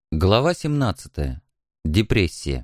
Глава 17. Депрессия.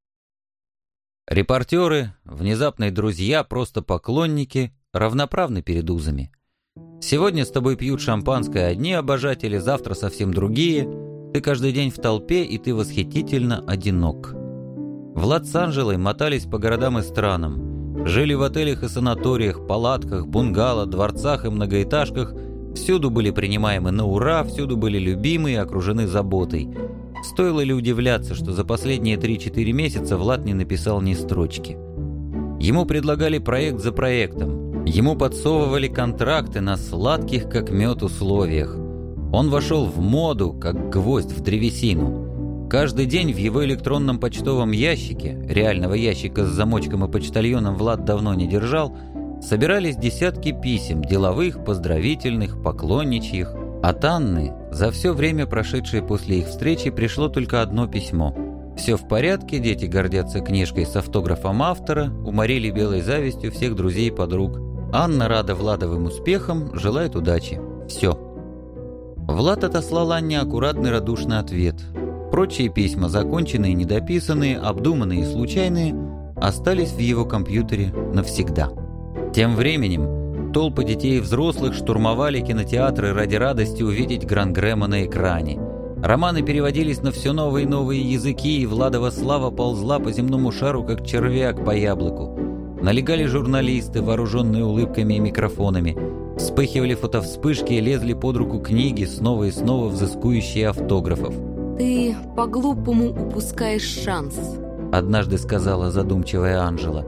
Репортеры, внезапные друзья, просто поклонники, равноправны перед узами. Сегодня с тобой пьют шампанское одни обожатели, завтра совсем другие. Ты каждый день в толпе, и ты восхитительно одинок. Влад с Анжелой мотались по городам и странам. Жили в отелях и санаториях, палатках, бунгало, дворцах и многоэтажках. Всюду были принимаемы на ура, всюду были любимы и окружены заботой. Стоило ли удивляться, что за последние 3-4 месяца Влад не написал ни строчки? Ему предлагали проект за проектом. Ему подсовывали контракты на сладких, как мед, условиях. Он вошел в моду, как гвоздь в древесину. Каждый день в его электронном почтовом ящике, реального ящика с замочком и почтальоном Влад давно не держал, собирались десятки писем, деловых, поздравительных, поклонничьих. От Анны за все время, прошедшее после их встречи, пришло только одно письмо. Все в порядке, дети гордятся книжкой с автографом автора, уморили белой завистью всех друзей и подруг. Анна рада Владовым успехам, желает удачи. Все. Влад отослал Анне аккуратный радушный ответ. Прочие письма, законченные, недописанные, обдуманные и случайные, остались в его компьютере навсегда. Тем временем толпы детей и взрослых штурмовали кинотеатры ради радости увидеть Гран-Грэма на экране. Романы переводились на все новые и новые языки, и Владова слава ползла по земному шару, как червяк по яблоку. Налегали журналисты, вооруженные улыбками и микрофонами. Вспыхивали фотовспышки и лезли под руку книги, снова и снова взыскующие автографов. «Ты по-глупому упускаешь шанс», — однажды сказала задумчивая Анжела.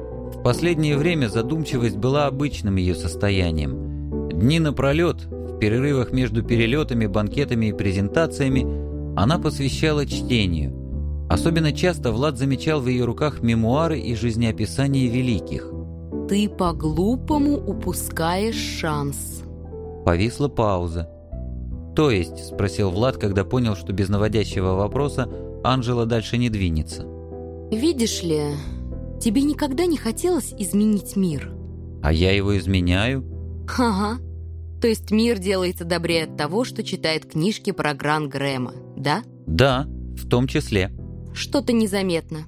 В последнее время задумчивость была обычным ее состоянием. Дни напролет, в перерывах между перелетами, банкетами и презентациями, она посвящала чтению. Особенно часто Влад замечал в ее руках мемуары и жизнеописания великих. «Ты по-глупому упускаешь шанс». Повисла пауза. «То есть?» — спросил Влад, когда понял, что без наводящего вопроса Анжела дальше не двинется. «Видишь ли, тебе никогда не хотелось изменить мир?» «А я его изменяю?» «Ага. То есть мир делается добрее от того, что читает книжки про Гран-Грэма, да?» «Да, в том числе». «Что-то незаметно.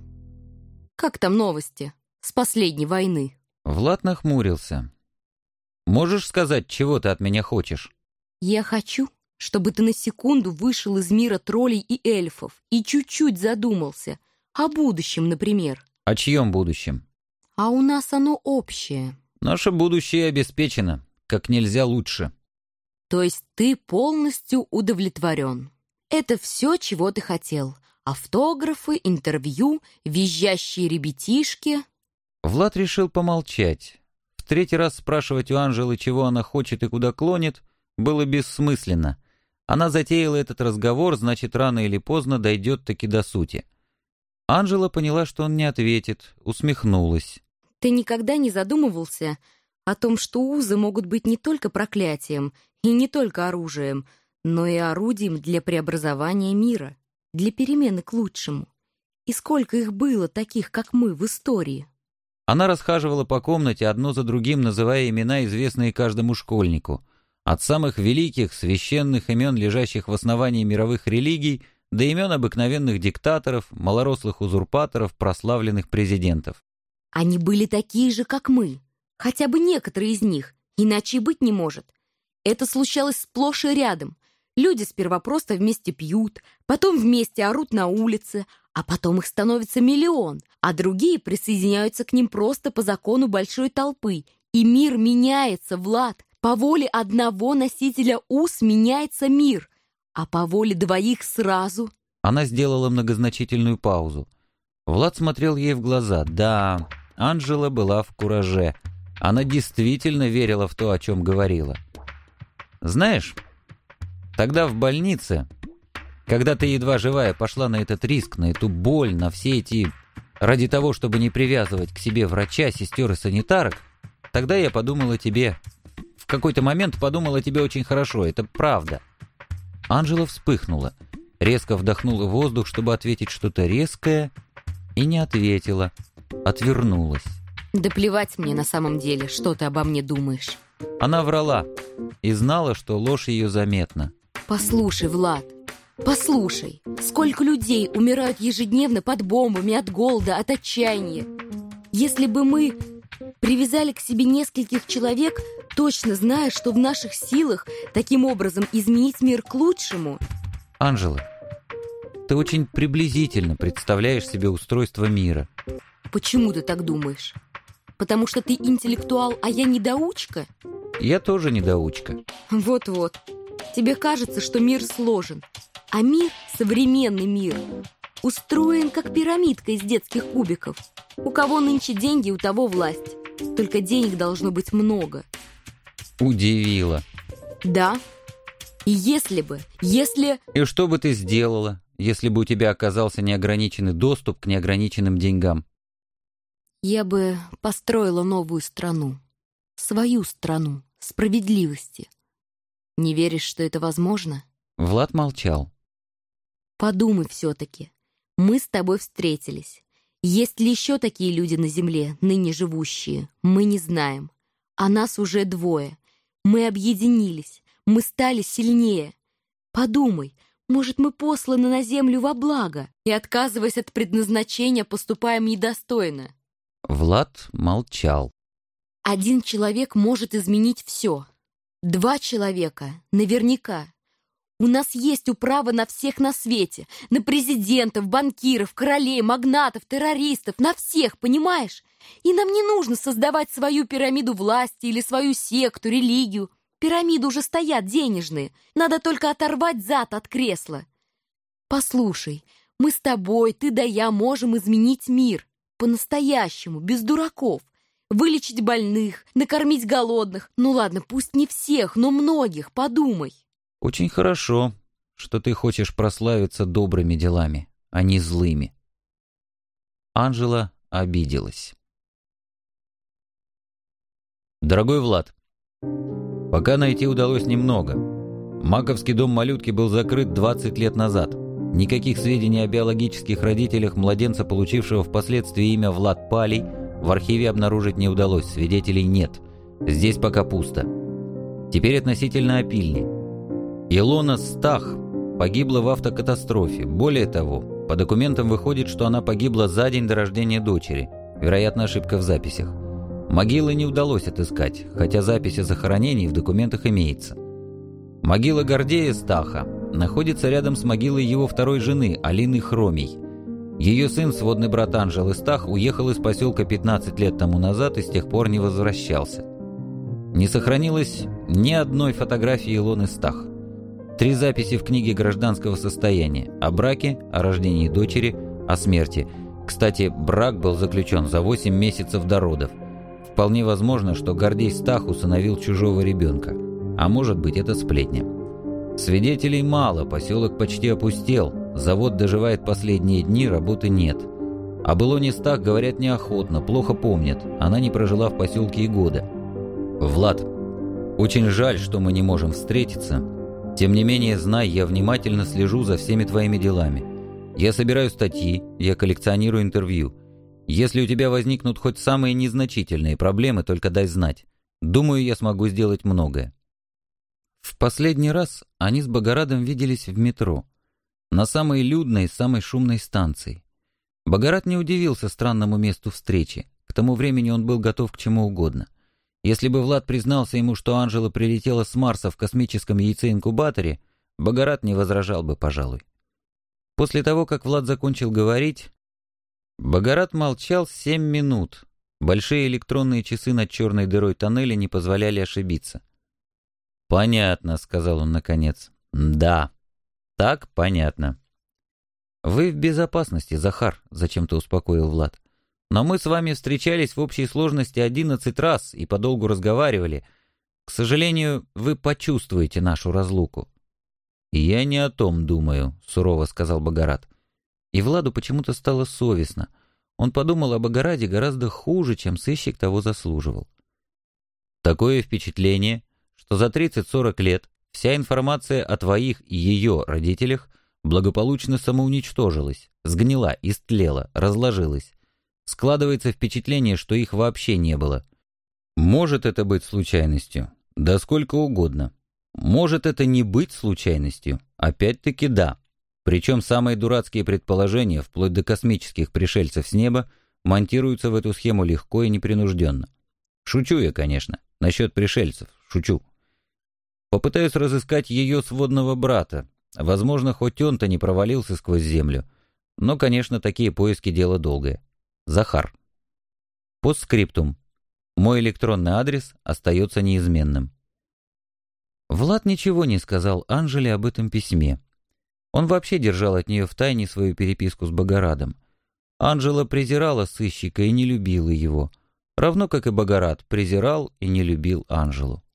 Как там новости с последней войны?» Влад нахмурился. «Можешь сказать, чего ты от меня хочешь?» «Я хочу, чтобы ты на секунду вышел из мира троллей и эльфов и чуть-чуть задумался. О будущем, например». «О чьем будущем?» «А у нас оно общее». «Наше будущее обеспечено, как нельзя лучше». «То есть ты полностью удовлетворен? Это все, чего ты хотел? Автографы, интервью, визжащие ребятишки?» Влад решил помолчать. В третий раз спрашивать у Анжелы, чего она хочет и куда клонит, было бессмысленно. Она затеяла этот разговор, значит, рано или поздно дойдет таки до сути. Анжела поняла, что он не ответит, усмехнулась. «Ты никогда не задумывался о том, что узы могут быть не только проклятием и не только оружием, но и орудием для преобразования мира, для перемены к лучшему? И сколько их было, таких, как мы, в истории?» Она расхаживала по комнате, одно за другим называя имена, известные каждому школьнику. От самых великих, священных имен, лежащих в основании мировых религий, до имен обыкновенных диктаторов, малорослых узурпаторов, прославленных президентов. «Они были такие же, как мы. Хотя бы некоторые из них. Иначе и быть не может. Это случалось сплошь и рядом. Люди сперва просто вместе пьют, потом вместе орут на улице, а потом их становится миллион, а другие присоединяются к ним просто по закону большой толпы. И мир меняется, Влад. По воле одного носителя уз меняется мир, а по воле двоих сразу». Она сделала многозначительную паузу. Влад смотрел ей в глаза. Да, Анжела была в кураже. Она действительно верила в то, о чем говорила. «Знаешь, тогда в больнице, когда ты едва живая пошла на этот риск, на эту боль, на все эти... ради того, чтобы не привязывать к себе врача, сестер и санитарок, тогда я подумала о тебе. В какой-то момент подумала о тебе очень хорошо, это правда». Анжела вспыхнула, резко вдохнула воздух, чтобы ответить что-то резкое, и не ответила, отвернулась. «Да плевать мне на самом деле, что ты обо мне думаешь». Она врала и знала, что ложь ее заметна. «Послушай, Влад, Послушай, сколько людей умирают ежедневно под бомбами, от голода, от отчаяния. Если бы мы привязали к себе нескольких человек, точно зная, что в наших силах таким образом изменить мир к лучшему... Анжела, ты очень приблизительно представляешь себе устройство мира. Почему ты так думаешь? Потому что ты интеллектуал, а я недоучка? Я тоже недоучка. Вот-вот. Тебе кажется, что мир сложен. А мир, современный мир, устроен как пирамидка из детских кубиков. У кого нынче деньги, у того власть. Только денег должно быть много. Удивило. Да. И если... И что бы ты сделала, если бы у тебя оказался неограниченный доступ к неограниченным деньгам? Я бы построила новую страну. Свою страну справедливости. Не веришь, что это возможно? Влад молчал. Подумай все-таки. Мы с тобой встретились. Есть ли еще такие люди на земле, ныне живущие? Мы не знаем. А нас уже двое. Мы объединились. Мы стали сильнее. Подумай, может, мы посланы на землю во благо и, отказываясь от предназначения, поступаем недостойно? Влад молчал. Один человек может изменить все. 2 человека наверняка. У нас есть управа на всех на свете. На президентов, банкиров, королей, магнатов, террористов. На всех, понимаешь? И нам не нужно создавать свою пирамиду власти или свою секту, религию. Пирамиды уже стоят денежные. Надо только оторвать зад от кресла. Послушай, мы с тобой, ты да я, можем изменить мир. По-настоящему, без дураков. Вылечить больных, накормить голодных. Ну ладно, пусть не всех, но многих, подумай. Очень хорошо, что ты хочешь прославиться добрыми делами, а не злыми. Анжела обиделась. Дорогой Влад, пока найти удалось немного. Маковский дом малютки был закрыт 20 лет назад. Никаких сведений о биологических родителях младенца, получившего впоследствии имя Влад Палий, в архиве обнаружить не удалось, свидетелей нет. Здесь пока пусто. Теперь относительно опильни. Илона Стах погибла в автокатастрофе. Более того, по документам выходит, что она погибла за день до рождения дочери. Вероятно, ошибка в записях. Могилы не удалось отыскать, хотя запись о захоронении в документах имеется. Могила Гордея Стаха находится рядом с могилой его второй жены, Алины Хромий. Ее сын, сводный брат Анжелы Стах, уехал из поселка 15 лет тому назад и с тех пор не возвращался. Не сохранилось ни одной фотографии Илоны Стах. 3 записи в книге гражданского состояния: о браке, о рождении дочери, о смерти. Кстати, брак был заключен за 8 месяцев до родов. Вполне возможно, что Гордей Стах усыновил чужого ребенка. А может быть, это сплетня. Свидетелей мало, поселок почти опустел, завод доживает последние дни, работы нет. Об Илоне Стах говорят неохотно, плохо помнят, она не прожила в поселке и года. Влад, очень жаль, что мы не можем встретиться. Тем не менее, знай, я внимательно слежу за всеми твоими делами. Я собираю статьи, я коллекционирую интервью. Если у тебя возникнут хоть самые незначительные проблемы, только дай знать. Думаю, я смогу сделать многое. В последний раз они с Богорадом виделись в метро, на самой людной, самой шумной станции. Богорад не удивился странному месту встречи, к тому времени он был готов к чему угодно. Если бы Влад признался ему, что Анжела прилетела с Марса в космическом яйцеинкубаторе, Богорад не возражал бы, пожалуй. После того, как Влад закончил говорить, Богорад молчал 7 минут. Большие электронные часы над черной дырой тоннеля не позволяли ошибиться. «Понятно», — сказал он наконец. «Да, так понятно». «Вы в безопасности, Захар», — зачем-то успокоил Влад. «Но мы с вами встречались в общей сложности 11 раз и подолгу разговаривали. К сожалению, вы почувствуете нашу разлуку». «Я не о том думаю», — сурово сказал Богорад. И Владу почему-то стало совестно. Он подумал о Богораде гораздо хуже, чем сыщик того заслуживал. «Такое впечатление, что за 30-40 лет вся информация о твоих и ее родителях благополучно самоуничтожилась, сгнила, истлела, разложилась. Складывается впечатление, что их вообще не было. Может это быть случайностью? Да сколько угодно. Может это не быть случайностью? Опять-таки да. Причем самые дурацкие предположения, вплоть до космических пришельцев с неба, монтируются в эту схему легко и непринужденно. Шучу я, конечно, насчет пришельцев, шучу. Попытаюсь разыскать ее сводного брата. Возможно, хоть он-то не провалился сквозь землю. Но, конечно, такие поиски — дело долгое. Захар. Постскриптум. Мой электронный адрес остается неизменным. Влад ничего не сказал Анжеле об этом письме. Он вообще держал от нее в тайне свою переписку с Богорадом. Анжела презирала сыщика и не любила его, равно как и Богорад презирал и не любил Анжелу.